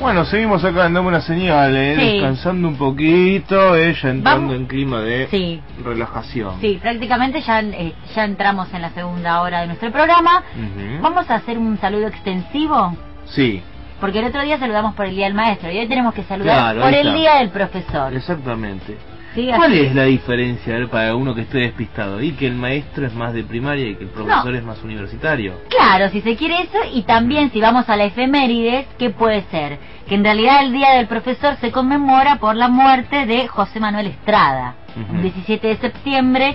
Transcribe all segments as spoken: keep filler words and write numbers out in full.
Bueno, seguimos acá dando una señal, eh, Sí. descansando un poquito, ella entrando Vamos. en clima de Sí. relajación. Sí, prácticamente ya, eh, ya entramos en la segunda hora de nuestro programa. Ujú. Vamos a hacer un saludo extensivo, Sí, porque el otro día saludamos por el Día del Maestro y hoy tenemos que saludar Claro, por ahí el está. Día del Profesor. exactamente. ¿Sí? ¿Cuál Así es que- la diferencia, a ver, para uno que esté despistado? Y que el maestro es más de primaria y que el profesor No. es más universitario. Claro, si se quiere eso, y también si vamos a la efemérides, ¿qué puede ser? Que en realidad el Día del Profesor se conmemora por la muerte de José Manuel Estrada, Ujú. el diecisiete de septiembre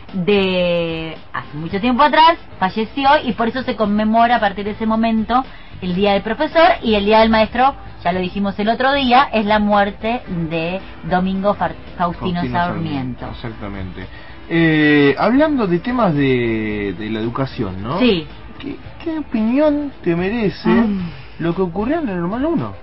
de hace mucho tiempo atrás, falleció y por eso se conmemora a partir de ese momento el Día del Profesor, y el Día del Maestro, ya lo dijimos el otro día, es la muerte de Domingo Far- Faustino, Faustino Sarmiento. Exactamente. Eh, hablando de temas de, de la educación, ¿no? Sí. ¿Qué, qué opinión te merece Mm. lo que ocurrió en el normal uno?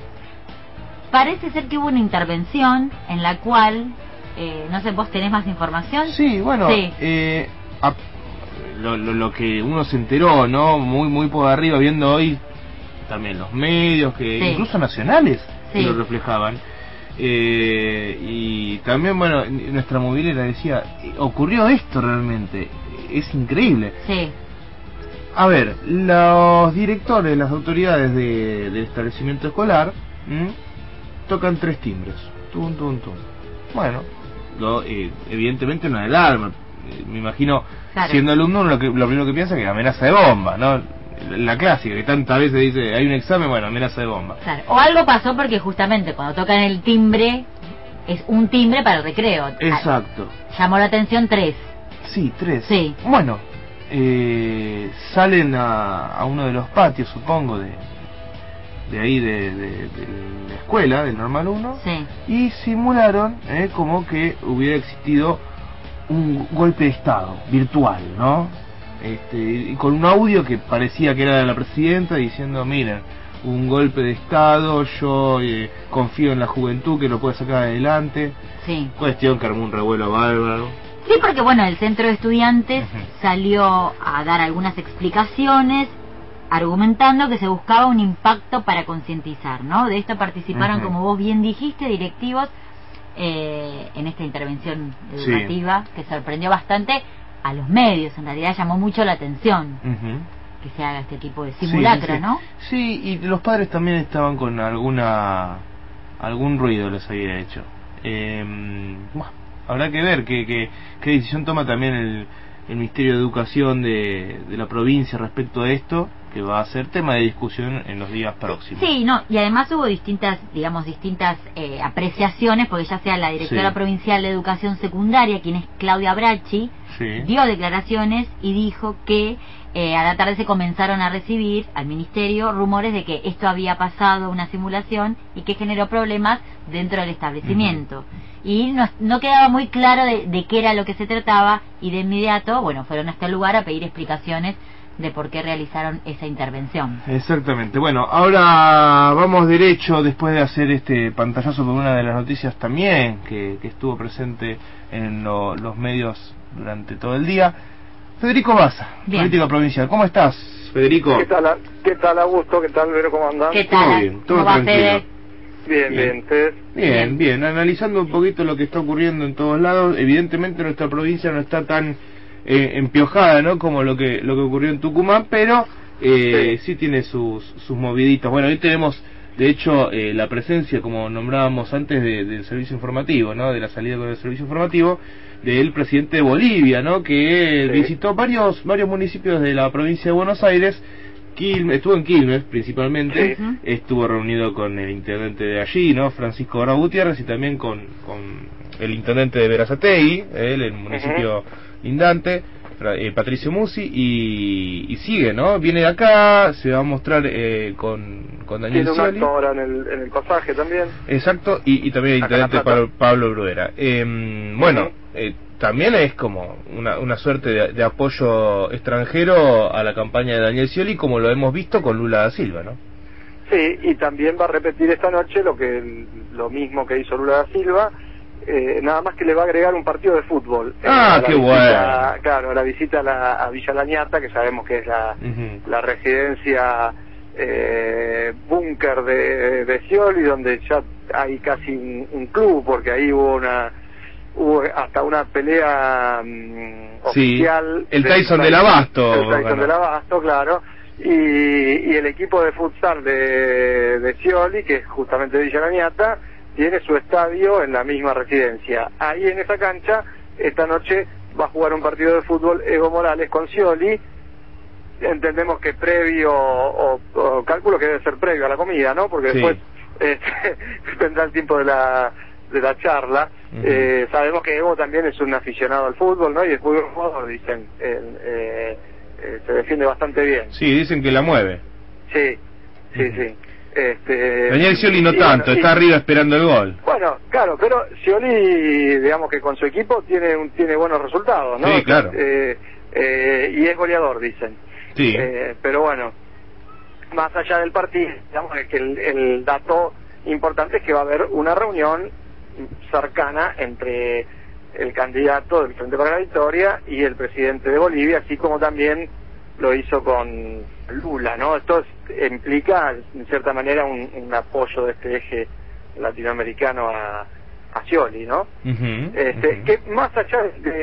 Parece ser que hubo una intervención en la cual, eh, no sé, ¿vos tenés más información? Sí, bueno, Sí. eh, a- lo, lo, lo que uno se enteró, ¿no? Muy muy por arriba, viendo hoy también los medios, que Sí. incluso nacionales, que Sí. lo reflejaban. Eh, y también, bueno, n- nuestra movilera decía, eh, ocurrió esto realmente, es increíble. Sí, A ver, los directores, las autoridades de, del establecimiento escolar, ¿m? tocan tres timbres, tum, tum, tum. Bueno, lo, eh, evidentemente una alarma. Eh, me imagino, Claro. siendo alumno, uno lo, que, lo primero que piensa es que amenaza de bomba, ¿no? La, la clásica, que tantas veces dice, hay un examen, bueno, amenaza de bomba. claro. O algo pasó porque justamente cuando tocan el timbre, es un timbre para el recreo. Exacto. Ah, llamó la atención tres. Sí, tres. Sí. Bueno, eh, salen a, a uno de los patios, supongo, de, de ahí de, de, de la escuela, del Normal uno, Sí, y simularon eh, como que hubiera existido un golpe de estado virtual, ¿no? Este, y con un audio que parecía que era de la presidenta diciendo, miren, un golpe de estado, yo eh, confío en la juventud que lo puede sacar adelante. sí. Cuestión que armó un revuelo bárbaro. Sí, porque bueno, el centro de estudiantes Ujú. salió a dar algunas explicaciones argumentando que se buscaba un impacto para concientizar, ¿no? De esto participaron, Ujú. como vos bien dijiste, directivos eh, en esta intervención Sí. educativa que sorprendió bastante a los medios. En realidad llamó mucho la atención Ujú. que se haga este tipo de simulacro, Sí, sí. ¿no? Sí, y los padres también estaban con alguna algún ruido les había hecho. Eh, bueno, habrá que ver qué, qué, qué decisión toma también el, el Ministerio de Educación de, de la provincia respecto a esto, que va a ser tema de discusión en los días próximos. Sí, no, y además hubo distintas, digamos, distintas eh, apreciaciones, porque ya sea la directora Sí. provincial de educación secundaria, quien es Claudia Bracci, Sí. dio declaraciones y dijo que eh, a la tarde se comenzaron a recibir al ministerio rumores de que esto había pasado una simulación y que generó problemas dentro del establecimiento. Y no, no quedaba muy claro de, de qué era lo que se trataba, y de inmediato, bueno, fueron hasta el lugar a pedir explicaciones de por qué realizaron esa intervención. Exactamente. Bueno, ahora vamos derecho, después de hacer este pantallazo por una de las noticias también que, que estuvo presente en lo- los medios durante todo el día. Federico Baza, Bien. política provincial. ¿Cómo estás, Federico? ¿Qué tal, ¿Qué tal Augusto? ¿Qué tal, Vero? ¿Cómo andan? ¿Qué tal? bien, todo ¿Cómo va, tranquilo. Fede? Bien, Bien. bien. ¿Ustedes? Bien, Bien. bien, analizando un poquito lo que está ocurriendo en todos lados. Evidentemente nuestra provincia no está tan eh, empiojada, ¿no?, como lo que lo que ocurrió en Tucumán, pero eh, sí. sí tiene sus sus moviditas. Bueno, hoy tenemos de hecho eh, la presencia, como nombrábamos antes, de, del servicio informativo, ¿no?, de la salida con el servicio informativo del presidente de Bolivia, ¿no?, que Sí. visitó varios varios municipios de la provincia de Buenos Aires. Quilmes, estuvo en Quilmes principalmente, Sí. Ujú. estuvo reunido con el intendente de allí, ¿no?, Francisco Grau Gutiérrez, y también con, con el intendente de Verazategui, él, el municipio lindante, Fra- eh, Patricio Musi, y, y sigue, ¿no?, viene de acá, se va a mostrar eh, con, con Daniel Tiene un Scioli. acto ahora en el, en el pasaje también. Exacto, y, y también el Acá en La intendente Plata. Pablo, Pablo Bruera. Eh, bueno, Ujú. eh, también es como una, una suerte de, de apoyo extranjero a la campaña de Daniel Scioli, como lo hemos visto con Lula da Silva, ¿no? Sí, y también va a repetir esta noche lo que lo mismo que hizo Lula da Silva, eh, nada más que le va a agregar un partido de fútbol. Eh, Ah, a la qué visita- bueno. Claro, la visita a, la, a Villa La Ñata, que sabemos que es la, Ujú. la residencia eh, búnker de, de Scioli, donde ya hay casi un, un club, porque ahí hubo una hubo hasta una pelea um, oficial. Sí, el Tyson del Abasto. El Tyson bueno. del Abasto, claro. Y, y el equipo de futsal de, de Scioli, que es justamente Villa La Ñata, tiene su estadio en la misma residencia. Ahí en esa cancha, esta noche va a jugar un partido de fútbol Evo Morales con Scioli. Entendemos que previo, o, o cálculo que debe ser previo a la comida, ¿no? Porque sí. después eh, tendrá el tiempo de la de la charla. Uh-huh. eh, sabemos que Evo también es un aficionado al fútbol, ¿no? Y es muy buen jugador, dicen. Eh, eh, eh, se defiende bastante bien. Sí, dicen que la mueve. Sí, sí, uh-huh. sí. Este, Daniel Scioli no tanto, bueno, está y, arriba esperando el gol. Bueno, claro, pero Scioli, digamos que con su equipo tiene un, tiene buenos resultados, ¿no? Sí, claro. Eh, eh, y es goleador, dicen. Sí. Eh, pero bueno, más allá del partido, digamos que el, el dato importante es que va a haber una reunión cercana entre el candidato del Frente para la Victoria y el presidente de Bolivia, así como también lo hizo con Lula, ¿no? Esto es, implica, en cierta manera, un, un apoyo de este eje latinoamericano a, a Scioli, ¿no? Uh-huh, este, uh-huh. Que más allá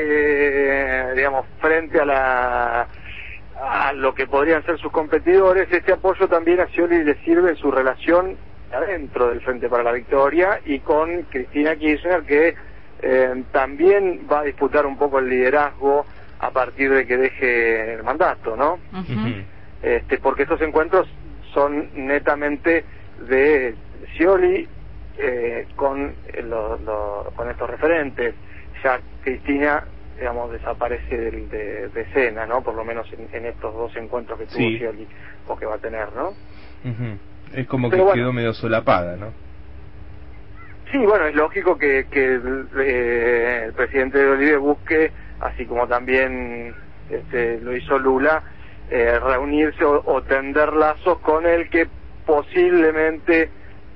de, digamos, frente a la a lo que podrían ser sus competidores, este apoyo también a Scioli le sirve en su relación adentro del Frente para la Victoria y con Cristina Kirchner, que eh, también va a disputar un poco el liderazgo a partir de que deje el mandato, ¿no? Uh-huh. Este, porque estos encuentros son netamente de Scioli eh, con lo, lo, con estos referentes. Ya Cristina, digamos, desaparece de, de, de escena, ¿no? Por lo menos en, en estos dos encuentros que tuvo sí. Scioli, o que va a tener, ¿no? Uh-huh. Es como Pero que bueno, quedó medio solapada, ¿no? Sí, bueno, es lógico que, que el, eh, el presidente de Bolivia busque, así como también este, lo hizo Lula, eh, reunirse o, o tender lazos con el que posiblemente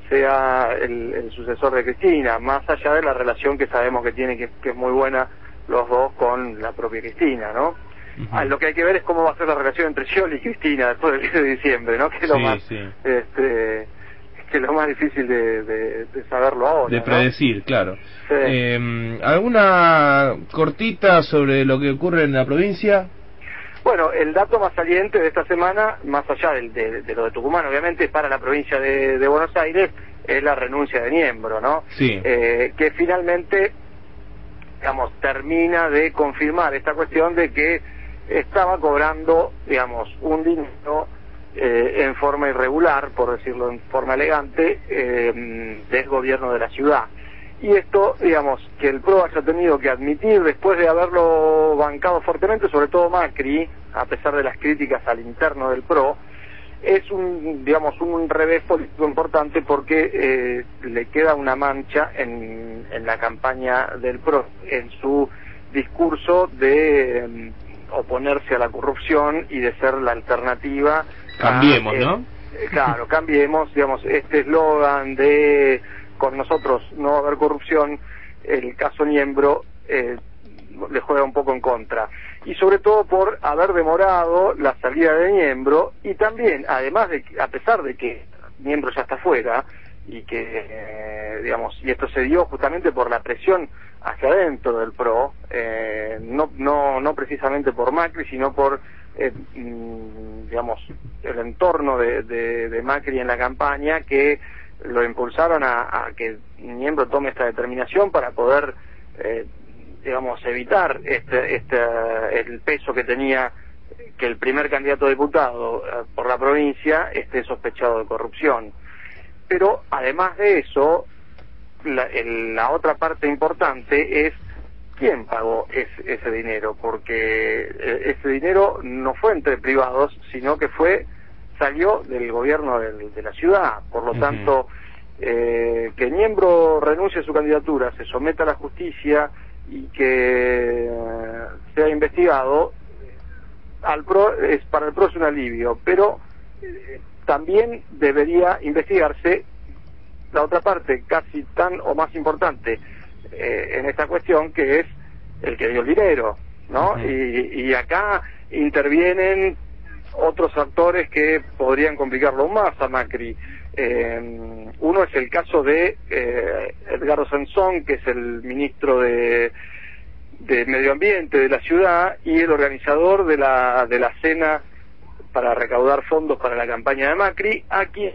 sea el, el sucesor de Cristina, más allá de la relación que sabemos que tiene, que, que es muy buena los dos con la propia Cristina, ¿no? Uh-huh. Ah, lo que hay que ver es cómo va a ser la relación entre Scioli y Cristina después del diez de diciembre, ¿no? Que es lo sí, más, sí. este, que es lo más difícil de, de, de saberlo ahora, de predecir, ¿no? Claro. Sí. Eh, ¿Alguna cortita sobre lo que ocurre en la provincia? Bueno, el dato más saliente de esta semana, más allá de, de, de lo de Tucumán, obviamente, para la provincia de, de Buenos Aires, es la renuncia de Niembro, ¿no? Sí. Eh, que finalmente, digamos, termina de confirmar esta cuestión de que estaba cobrando, digamos, un dinero eh, en forma irregular, por decirlo en forma elegante, eh, del gobierno de la ciudad. Y esto, digamos, que el P R O haya tenido que admitir después de haberlo bancado fuertemente, sobre todo Macri, a pesar de las críticas al interno del P R O, es un, digamos, un revés político importante porque eh, le queda una mancha en, en la campaña del P R O, en su discurso de eh, oponerse a la corrupción y de ser la alternativa. Cambiemos, a, eh, ¿no? Claro, cambiemos, digamos, este eslogan de con nosotros no va a haber corrupción, el caso Niembro eh, le juega un poco en contra. Y sobre todo por haber demorado la salida de Niembro, y también, además de que, a pesar de que Niembro ya está fuera, y que, eh, digamos, y esto se dio justamente por la presión hacia adentro del P R O, eh, no, no, no precisamente por Macri, sino por, eh, digamos, el entorno de, de, de Macri en la campaña, que lo impulsaron a, a que Niembro tome esta determinación para poder, eh, digamos, evitar este, este, el peso que tenía que el primer candidato a diputado eh, por la provincia esté sospechado de corrupción. Pero además de eso, la, el, la otra parte importante es quién pagó ese, ese dinero, porque eh, ese dinero no fue entre privados, sino que fue salió del gobierno de, de la ciudad. Por lo uh-huh. tanto, eh, que Niembro renuncie a su candidatura, se someta a la justicia y que eh, sea investigado, al P R O es, para el P R O es un alivio, pero eh, también debería investigarse la otra parte, casi tan o más importante eh, en esta cuestión, que es el que dio el dinero, ¿no? Uh-huh. y, y acá intervienen otros actores que podrían complicarlo aún más a Macri. Eh, uno es el caso de eh, Edgardo Sansón, que es el ministro de, de Medio Ambiente de la ciudad y el organizador de la, de la cena para recaudar fondos para la campaña de Macri, a quien,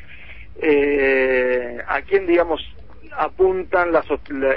eh, a quien digamos, apuntan las, la,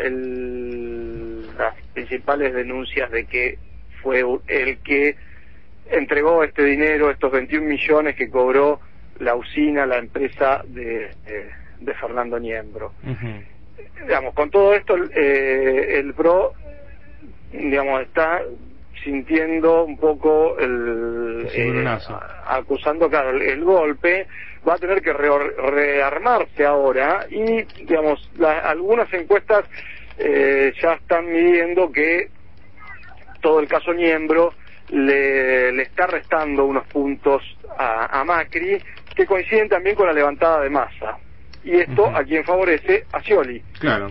el, las principales denuncias de que fue el que entregó este dinero, estos veintiún millones que cobró la usina, la empresa de, de, de Fernando Niembro. Uh-huh. Digamos, con todo esto, eh, el P R O, digamos, está sintiendo un poco el, el eh, acusando, claro, el, el golpe. Va a tener que re, rearmarse ahora y, digamos, la, algunas encuestas eh, ya están midiendo que todo el caso Niembro le, le está restando unos puntos a, a Macri, que coinciden también con la levantada de Massa. Y esto uh-huh. a quien favorece, a Scioli. Claro.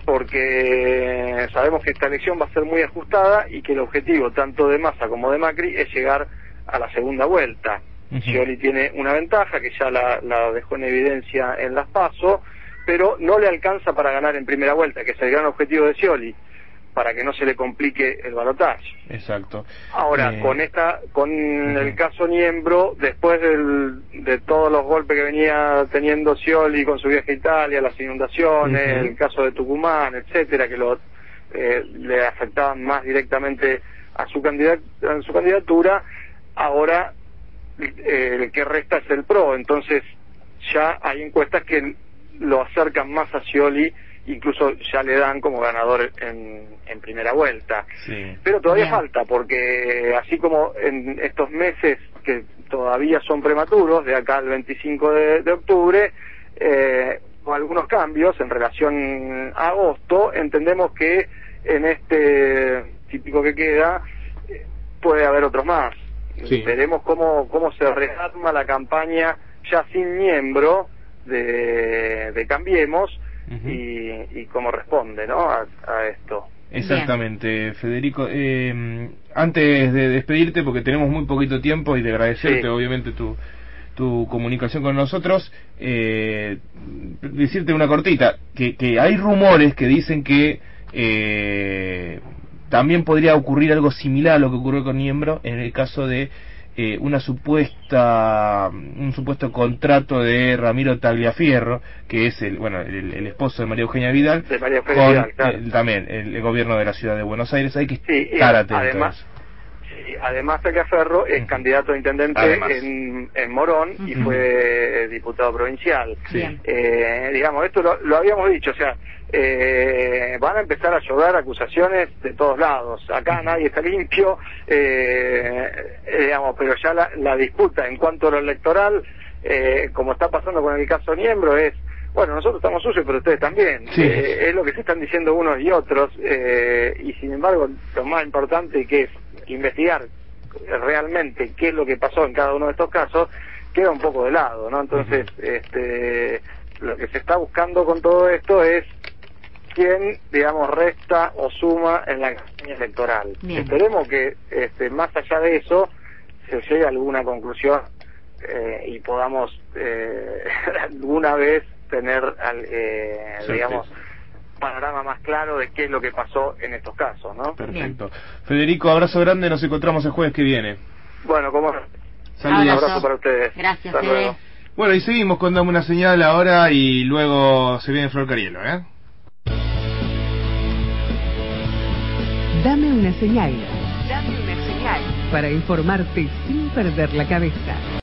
Porque sabemos que esta elección va a ser muy ajustada y que el objetivo tanto de Massa como de Macri es llegar a la segunda vuelta. Uh-huh. Scioli tiene una ventaja que ya la, la dejó en evidencia en las PASO, pero no le alcanza para ganar en primera vuelta, que es el gran objetivo de Scioli, para que no se le complique el balotaje. Exacto. Ahora, eh... con esta, con uh-huh. el caso Niembro, después del, de todos los golpes que venía teniendo Scioli con su viaje a Italia, las inundaciones, uh-huh. el caso de Tucumán, etcétera, que lo, eh, le afectaban más directamente a su, candidat, a su candidatura, ahora eh, el que resta es el P R O, entonces ya hay encuestas que lo acercan más a Scioli, incluso ya le dan como ganador en, en primera vuelta. Sí. Pero todavía Bien. falta, porque así como en estos meses que todavía son prematuros, de acá al veinticinco de, de octubre, eh, con algunos cambios en relación a agosto, entendemos que en este típico que queda eh, puede haber otros más. Sí. Veremos cómo, cómo se rearma la campaña ya sin Niembro de, de Cambiemos, Uh-huh. y, y cómo responde, ¿no? a, a esto. Exactamente, Bien. Federico. Eh, antes de despedirte, porque tenemos muy poquito tiempo y de agradecerte, sí. obviamente, tu tu comunicación con nosotros, eh, decirte una cortita, que, que hay rumores que dicen que eh, también podría ocurrir algo similar a lo que ocurrió con Niembro en el caso de Eh, una supuesta un supuesto contrato de Ramiro Tagliaferro, que es el bueno el, el esposo de María Eugenia Vidal, de María Eugenia con Vidal, claro. el, también el, el gobierno de la ciudad de Buenos Aires. Hay que sí, estar atentos. Además, sí, además Tagliaferro es uh-huh. candidato a intendente en, en Morón uh-huh. y fue diputado provincial. Sí. Eh, digamos, esto lo, lo habíamos dicho, o sea, eh, van a empezar a llover acusaciones de todos lados. Acá uh-huh. nadie está limpio, eh, eh, digamos, pero ya la, la disputa en cuanto a lo electoral, eh, como está pasando con el caso Niembro, es, bueno, nosotros estamos sucios, pero ustedes también. Sí. Eh, es lo que se están diciendo unos y otros, eh, y sin embargo, lo más importante que es investigar realmente qué es lo que pasó en cada uno de estos casos, queda un poco de lado, ¿no? Entonces, uh-huh. este, lo que se está buscando con todo esto es quién, digamos, resta o suma en la campaña electoral. Bien. Esperemos que, este, más allá de eso, se llegue a alguna conclusión eh, y podamos eh, alguna vez tener, eh, digamos, panorama más claro de qué es lo que pasó en estos casos, ¿no? Perfecto. Bien. Federico, abrazo grande, nos encontramos el jueves que viene. Bueno, como saludos. Un abrazo para ustedes. Gracias, Hasta luego. Bueno, y seguimos con Dame una Señal ahora y luego se viene Flor Carielo, ¿eh? Dame una señal. Dame una señal. Para informarte sin perder la cabeza.